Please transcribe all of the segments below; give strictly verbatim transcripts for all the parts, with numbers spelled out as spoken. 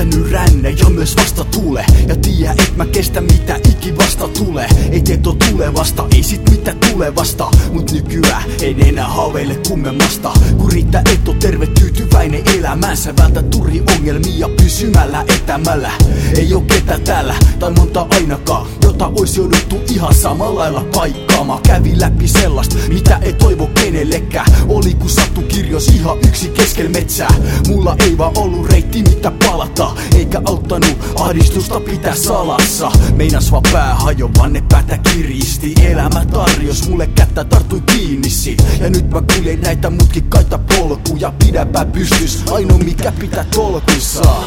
kestänyt rännä ja myös vasta tule. Ja tiedä, et mä kestä mitä iki vasta tulee. Ei tieto tulevasta, ei sit mitä tulevasta. Mut nykyään en enää haaveile kummemmasta. Kun riittää et oo terve tyytyväinen elämänsä. Vältä turi ongelmia pysymällä etämällä. Ei oo ketä täällä, tai monta ainakaan, jota ois jouduttu ihan samalla lailla paikkaamaan. Kävi läpi sellasta, mitä ei toivo kenellekään. Oli ku sattu kirjos ihan yksi keskel metsää. Mulla ei vaan ollut reitti mitä palata, eikä auttanut ahdistusta pitää salassa. Meinas vaan pää hajovan, ne päätä kiristi. Elämä tarjos mulle kättä, tartui kiinni siitä. Ja nyt mä kuljen näitä mutkikkaita polkuja. Pidäpä pystys, ainoa mikä pitää tolkuissa.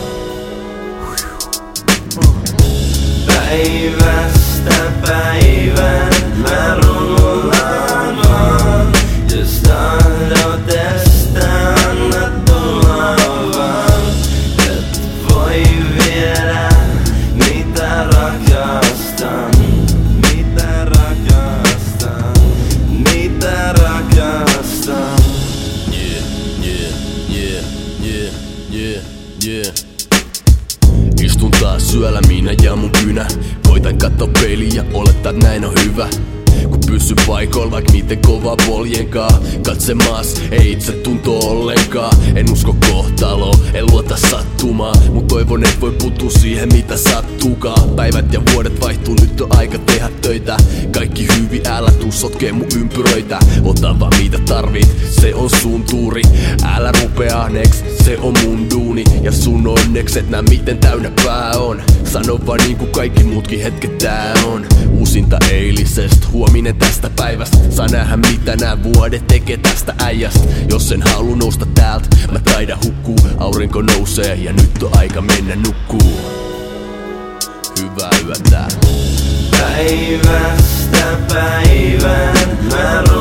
Päivästä päivään mä runoilen vaan. Jos tahdotesta anna tulla vaan. Et voi viedä mitä rakastan. Mitä rakastan. Mitä rakastan. Yeah, yeah, yeah, yeah, yeah, yeah. Istun taas syöllä minä ja mun kynä. Koitan katsoa peiliin ja olettaa et näin on hyvä. Kun pysy paikoilla vaik miten kovaa poljenkaa. Katse maas, ei itse tunto ollenkaan. En usko kohtaloon, en luota sattumaan. Mut toivon et voi puuttua siihen mitä sattuukaan. Päivät ja vuodet vaihtuu, nyt on aika tehdä töitä. Kaikki hyvin, älä tuu sotkee mun ympyröitä. Ota vaan mitä tarvit, se on sun tuuri. Älä rupea ahneeks, se on mun duuni. Ja sun onneks et nää miten täynnä pää on. Sano vaan niinku kaikki muutkin hetket tää on. Uusinta eilisest, huominen tästä päivästä. Saa nähdä mitä nää vuodet tekee tästä äijästä. Jos en halu nousta täältä, mä taidan hukkuu. Aurinko nousee ja nyt on aika mennä nukkuu. Hyvää yötä. Päivästä päivään mä